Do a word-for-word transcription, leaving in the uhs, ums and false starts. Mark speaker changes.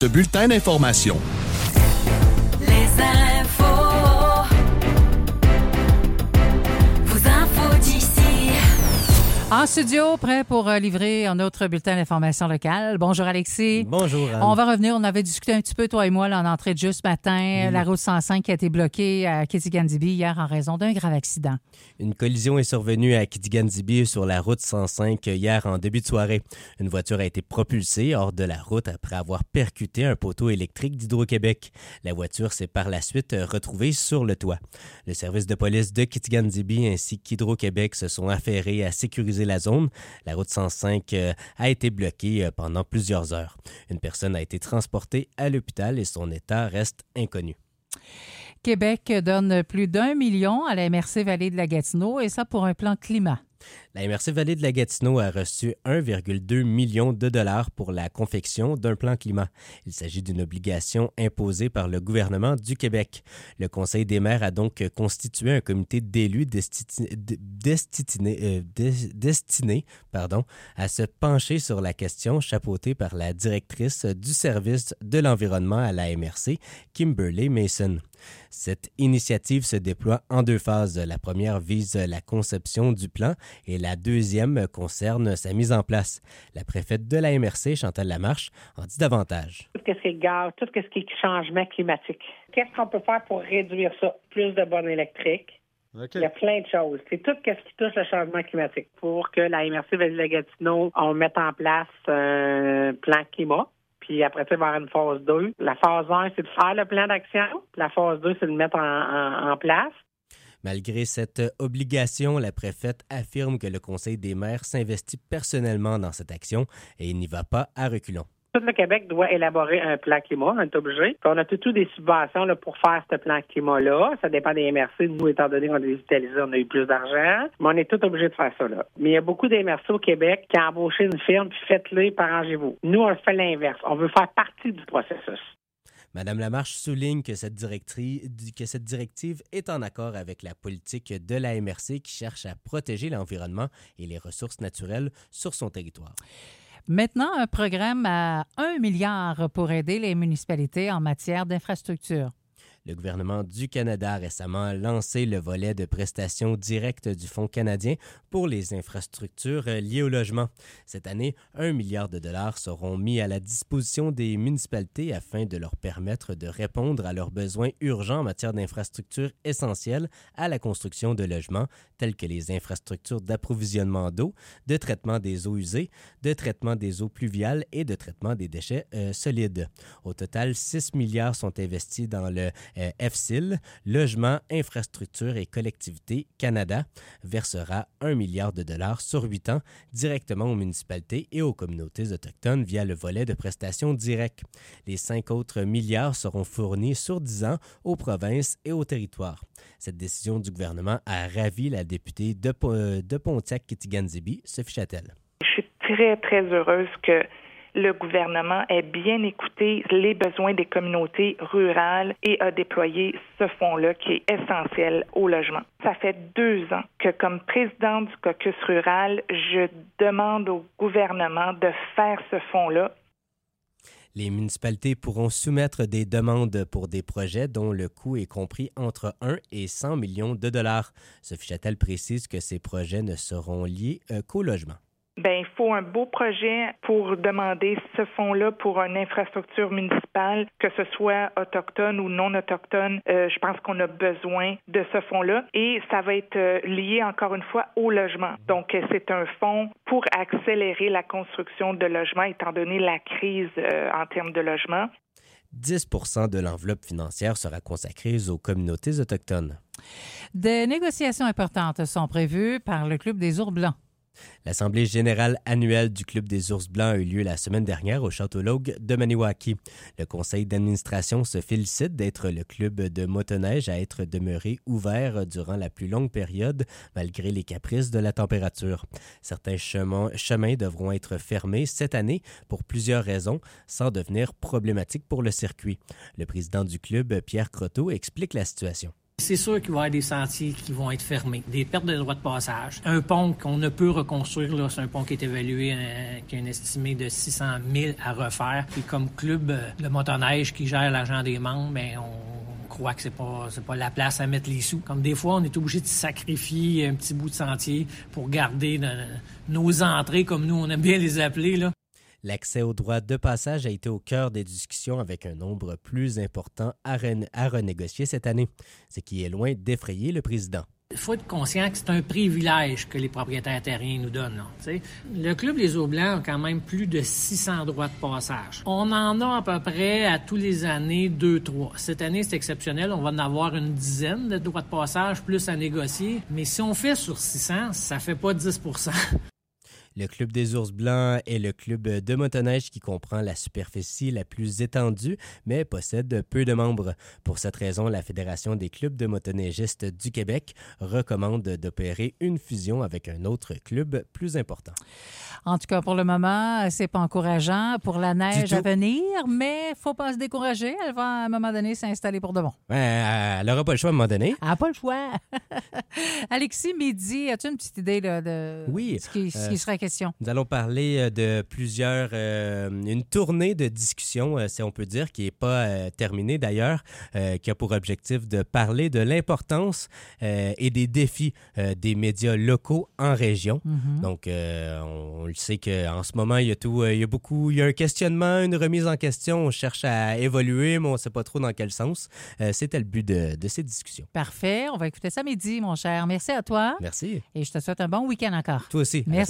Speaker 1: Ce bulletin d'information.
Speaker 2: Les infos. Vos infos d'ici.
Speaker 3: En studio, prêt pour euh, livrer un autre bulletin d'information locale. Bonjour Alexis.
Speaker 4: Bonjour Anne.
Speaker 3: On va revenir, on avait discuté un petit peu, toi et moi, là, en entrée de jeu ce matin.
Speaker 4: Oui.
Speaker 3: La route cent cinq qui a été bloquée à Kitigan-Zibi hier en raison d'un grave accident.
Speaker 4: Une collision est survenue à Kitigan-Zibi sur la route cent cinq hier en début de soirée. Une voiture a été propulsée hors de la route après avoir percuté un poteau électrique d'Hydro-Québec. La voiture s'est par la suite retrouvée sur le toit. Le service de police de Kitigan-Zibi ainsi qu'Hydro-Québec se sont affairés à sécuriser la zone. La route cent cinq a été bloquée pendant plusieurs heures. Une personne a été transportée à l'hôpital et son état reste inconnu.
Speaker 3: Québec donne plus d'un million à la M R C Vallée de la Gatineau et ça pour un plan climat.
Speaker 4: La M R C Vallée de la Gatineau a reçu un virgule deux million de dollars pour la confection d'un plan climat. Il s'agit d'une obligation imposée par le gouvernement du Québec. Le Conseil des maires a donc constitué un comité d'élus destiné, destiné, euh, destiné pardon, à se pencher sur la question, chapeautée par la directrice du service de l'environnement à la M R C, Kimberly Mason. Cette initiative se déploie en deux phases. La première vise la conception du plan et la deuxième concerne sa mise en place. La préfète de la M R C, Chantal Lamarche, en dit davantage.
Speaker 5: Tout ce qui est gaz, tout ce qui est changement climatique. Qu'est-ce qu'on peut faire pour réduire ça? Plus de bornes électriques. Okay. Il y a plein de choses. C'est tout ce qui touche le changement climatique pour que la M R C Vallée-de-la-Gatineau, on mette en place un plan climat. Puis après ça, il va y avoir une phase deux. La phase un, c'est de faire le plan d'action. La phase deux, c'est de le mettre en, en, en place.
Speaker 4: Malgré cette obligation, la préfète affirme que le Conseil des maires s'investit personnellement dans cette action et il n'y va pas à reculons.
Speaker 5: Tout le Québec doit élaborer un plan climat, on est obligé. Puis on a tout des subventions là, pour faire ce plan climat-là. Ça dépend des M R C. Nous, étant donné qu'on les utilisé, on a eu plus d'argent. Mais on est tous obligés de faire ça. Là. Mais il y a beaucoup d'M R C au Québec qui ont embauché une firme, puis faites-le, puis arrangez-vous. Nous, on fait l'inverse. On veut faire partie du processus.
Speaker 4: Mme Lamarche souligne que cette, que cette directive est en accord avec la politique de la M R C qui cherche à protéger l'environnement et les ressources naturelles sur son territoire.
Speaker 3: Maintenant, un programme à un milliard pour aider les municipalités en matière d'infrastructure.
Speaker 4: Le gouvernement du Canada a récemment lancé le volet de prestations directes du Fonds canadien pour les infrastructures liées au logement. Cette année, un milliard de dollars seront mis à la disposition des municipalités afin de leur permettre de répondre à leurs besoins urgents en matière d'infrastructures essentielles à la construction de logements, tels que les infrastructures d'approvisionnement d'eau, de traitement des eaux usées, de traitement des eaux pluviales et de traitement des déchets euh, solides. Au total, six milliards sont investis dans le Euh, F C I L, Logement, Infrastructure et Collectivités Canada, versera un milliard de dollars sur huit ans directement aux municipalités et aux communautés autochtones via le volet de prestations directes. Les cinq autres milliards seront fournis sur dix ans aux provinces et aux territoires. Cette décision du gouvernement a ravi la députée de, de Pontiac-Kitigan-Zibi, Sophie Châtel.
Speaker 6: Je suis très, très heureuse que le gouvernement ait bien écouté les besoins des communautés rurales et a déployé ce fonds-là qui est essentiel au logement. Ça fait deux ans que, comme présidente du caucus rural, je demande au gouvernement de faire ce fonds-là.
Speaker 4: Les municipalités pourront soumettre des demandes pour des projets dont le coût est compris entre un et cent millions de dollars. Sophie Châtel précise que ces projets ne seront liés euh, qu'au logement.
Speaker 6: Bien, il faut un beau projet pour demander ce fonds-là pour une infrastructure municipale, que ce soit autochtone ou non autochtone. Euh, je pense qu'on a besoin de ce fonds-là et ça va être euh, lié encore une fois au logement. Donc, euh, c'est un fonds pour accélérer la construction de logements étant donné la crise euh, en termes de logement.
Speaker 4: dix pour cent de l'enveloppe financière sera consacrée aux communautés autochtones.
Speaker 3: Des négociations importantes sont prévues par le Club des Ours Blancs.
Speaker 4: L'Assemblée générale annuelle du Club des Ours Blancs a eu lieu la semaine dernière au Château Logue de Maniwaki. Le conseil d'administration se félicite d'être le club de motoneige à être demeuré ouvert durant la plus longue période, malgré les caprices de la température. Certains chemins, chemins devront être fermés cette année pour plusieurs raisons, sans devenir problématiques pour le circuit. Le président du club, Pierre Croteau, explique la situation.
Speaker 1: C'est sûr qu'il va y avoir des sentiers qui vont être fermés, des pertes de droits de passage. Un pont qu'on ne peut reconstruire, là, c'est un pont qui est évalué, euh, qui a un estimé de six cent mille à refaire. Et comme club, euh, le motoneige qui gère l'argent des membres, ben on croit que c'est pas c'est pas la place à mettre les sous. Comme des fois, on est obligé de sacrifier un petit bout de sentier pour garder de, nos entrées, comme nous, on aime bien les appeler, là.
Speaker 4: L'accès aux droits de passage a été au cœur des discussions avec un nombre plus important à, rene- à renégocier cette année, ce qui est loin d'effrayer le président.
Speaker 1: Il faut être conscient que c'est un privilège que les propriétaires terriens nous donnent. Là, t'sais. Le Club Les Eaux Blancs a quand même plus de six cents droits de passage. On en a à peu près à tous les années deux, trois. Cette année, c'est exceptionnel. On va en avoir une dizaine de droits de passage plus à négocier. Mais si on fait sur six cents, ça fait pas dix pour cent.
Speaker 4: Le Club des Ours Blancs est le club de motoneige qui comprend la superficie la plus étendue, mais possède peu de membres. Pour cette raison, la Fédération des clubs de motoneigistes du Québec recommande d'opérer une fusion avec un autre club plus important.
Speaker 3: En tout cas, pour le moment, c'est pas encourageant pour la neige à venir, mais faut pas se décourager. Elle va, à un moment donné, s'installer pour de bon.
Speaker 4: Ouais, elle n'aura pas le choix à un moment donné.
Speaker 3: Elle n'a pas le choix. Alexis, midi, as-tu une petite idée là, de
Speaker 4: oui,
Speaker 3: ce qui, ce qui
Speaker 4: euh,
Speaker 3: serait question?
Speaker 4: Nous allons parler de plusieurs... Euh, une tournée de discussion, euh, si on peut dire, qui n'est pas euh, terminée d'ailleurs, euh, qui a pour objectif de parler de l'importance euh, et des défis euh, des médias locaux en région. Mm-hmm. Donc, euh, on, on le sait qu'en ce moment, il y a tout, euh, il y a beaucoup, il y a un questionnement, une remise en question. On cherche à évoluer, mais on ne sait pas trop dans quel sens. Euh, c'était le but de, de ces discussions.
Speaker 3: Parfait. On va écouter ça midi, mon cher. Merci à toi.
Speaker 4: Merci.
Speaker 3: Et je te souhaite un bon week-end encore.
Speaker 4: Toi aussi.
Speaker 3: Merci.